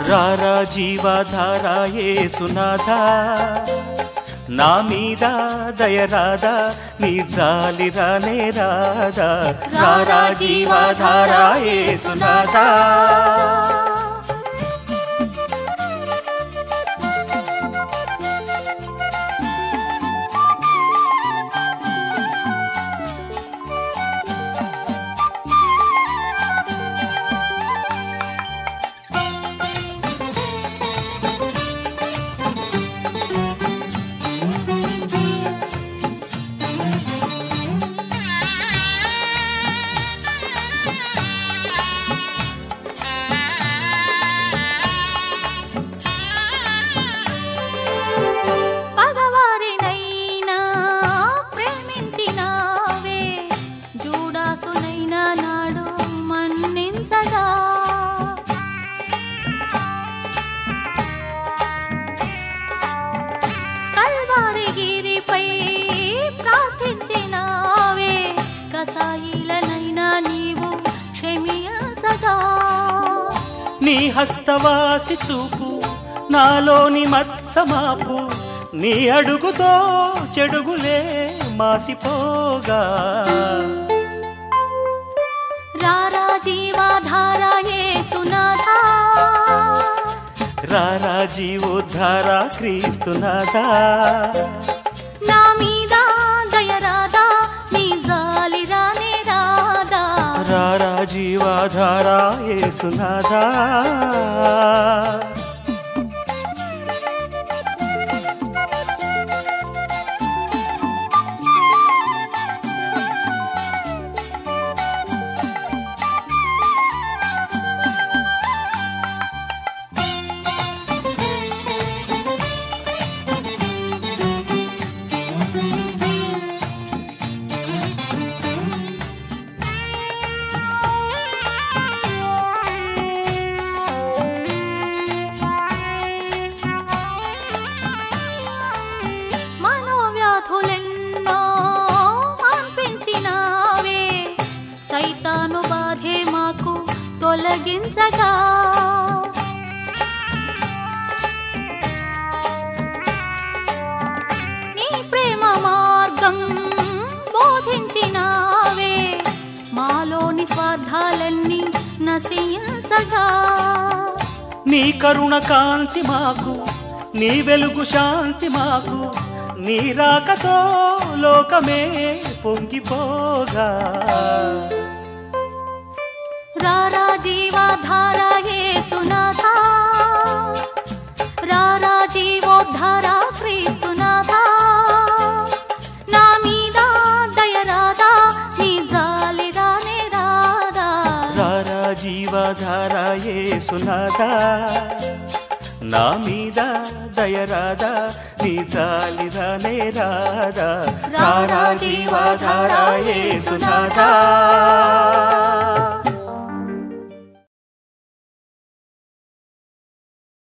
రారా జీవధారా యేసునాథా నా మీద దయరాదా నీ జాలి రానే రాదా రారా జీవధారా యేసునాథా నీ హస్తవాసి చూపు నాలోని మత్సమాపు నీ అడుగుతో చెడుగులే మాసిపోగా రారా జీవధారా యేసునాథా రారా జీవోద్ధారా క్రీస్తునాథా నా మీద దయరాదా నీ జాలి రానే రాదా రారా జీవధారా యేసునాథా సైతాను బాధే మాకు తొలగించగా నీ ప్రేమ మార్గం బోధించినావే మాలోని స్వార్థాలన్నీ నశించగా నీ కరుణ కాంతి మాకు నీ వెలుగు శాంతి మాకు నీ రాకతో లోకమే పొంగిపోగా రారా జీవధారా యేసునాథా రారా జీవోద్ధారా క్రీస్తునాథా నా మీద దయరాదా నీ జాలి రానే రాదా రారా జీవధారా యేసునాథా నా మీద దయరాదా నీ జాలి రానే రాదా రారా జీవధారా యేసునాథా